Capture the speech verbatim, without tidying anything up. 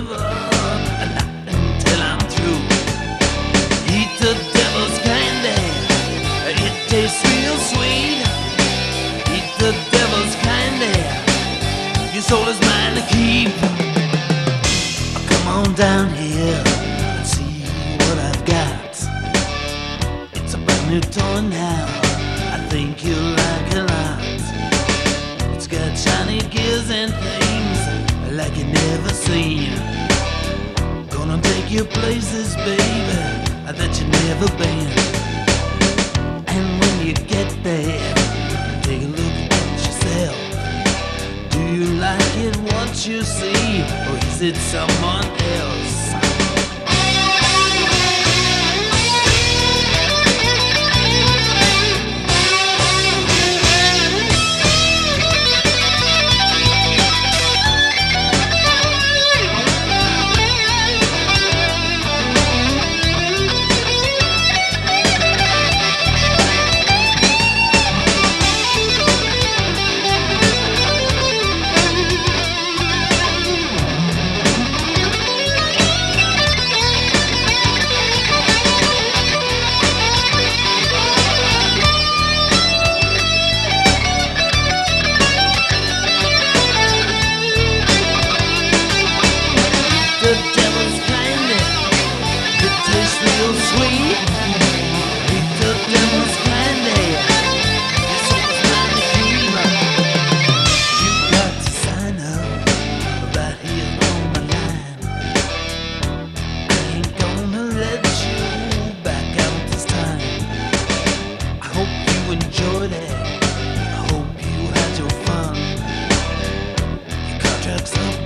give up, not until I'm through. Eat the devil's candy, it tastes real sweet. Eat the devil's candy, your soul is mine to keep. Come on down here and see what I've got. It's a brand new toy now, I think you'll like it a lot. It's got shiny gears and things like you never seen. Gonna take you places, baby, that you never been. And when you get there, take a look at yourself. Do you like it what you see, or is it someone else? The devil's candy, it tastes real sweet. Eat the devil's candy, your soul's mine to keep. You got to sign up right here on the line. I ain't gonna let you back out this time. I hope you enjoyed it, I hope you had your fun. Your contract's up